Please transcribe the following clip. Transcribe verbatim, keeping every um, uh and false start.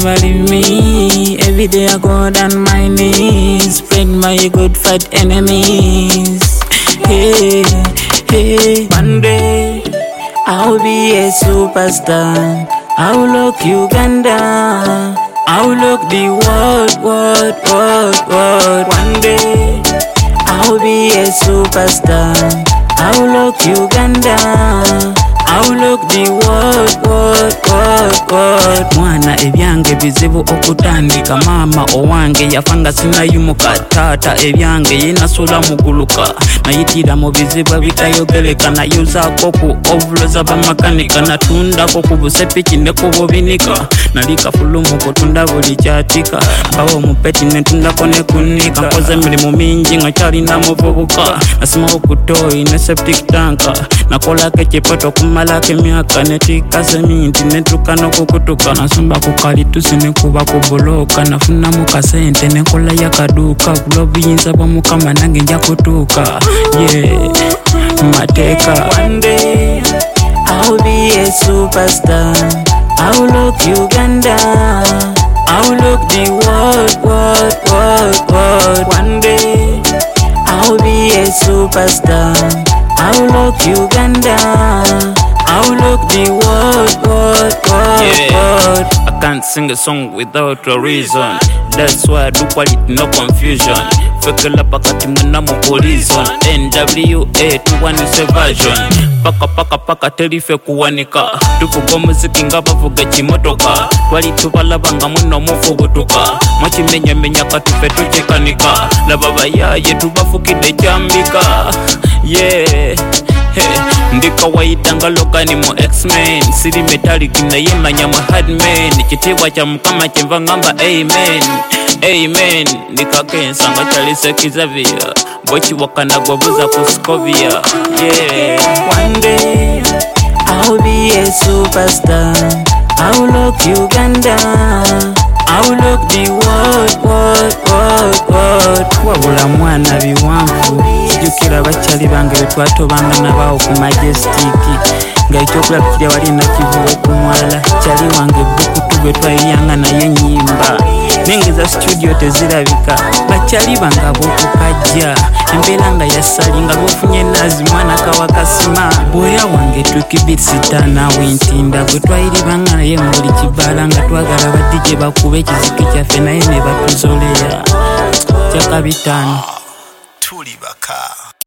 never leave me. Every day I go down my knees, spread my good fight enemies. Hey, hey, one day I'll be a superstar. I'll look Uganda, I'll look the world, world, world, world. One day I'll be a superstar. I'll look Uganda, I'll look the world, world, world, world. Mwana ebyange bizibu okutandika, mama owange yafanga sinayumuka, tata ebyange yenasula muguluka, nayitira mu bizibu bitayogereka, nayuzaako ku ovuloza bamakanika, natundako ku busepiki ne ku bubinika, nalika fulumu kutunda buli kyatika, bawo omupeti netundako ne kunika, nkoze emirimu mingi nga kyalina muvubuka, nasimawo ku toyi ne septic tanka, nakolako ekipoto kumalako emyaka, netika seminti netuka n'okukutuka, nasumba ku kalitusi nekuba ku buloka, nafunamu kasente nekola yakaduuka, bulo buyinza bwa mukama nange nja kutuuka, yeah, mateeka. One day I'll be a superstar. I'll look Uganda, I'll look the world, world, world, world. One day I'll be a superstar. I'll look Uganda, I'll look the world, world, world, yeah. World. I can't sing a song without a reason. That's why I do quality, no confusion. Fekela pakati mwana mu horizon. N W A tuwanise version. Paka paka paka terife kuwanika. Tuvuga muziki nga bavuga kimotoka. Twali tubalabanga muno mufubutuka. Mwakimenya menya katufe tukikanika. Laba bayaye tubafukide kyambika. Yeah. Hey, ndika waitanga lokani mu X-Men. Siri metallic na yemanya ma hardman. Kitiwa cha mukama chimva ngamba amen, amen. Ndika kensa nga chalise kizavia, bochi wakana gwabuza kuskovia. Yeah. One day I'll be a superstar. I'll look Uganda, I'll look the world, world, world, world. Wabula mwana biwanfu, jukira bachali bange betwatobanga nabawo ku Majestic, nga ekyokulaba kiri wali nakivuwa kumwala, chali wange bukutu gwe twayiyanga naye nyimba, nengeza studio tezirabika, bachali bange ab'okukajja, embeera nga yasali nga lwofunye nazi mwana kawakasima, bwoya wange tukibitsita nawe ntinda, gwe twayiribanga naye muli kibala nga twagala badije bakube ekiziki kyaffe naye ne batuzoleya kyakabitaano. Tuli baka.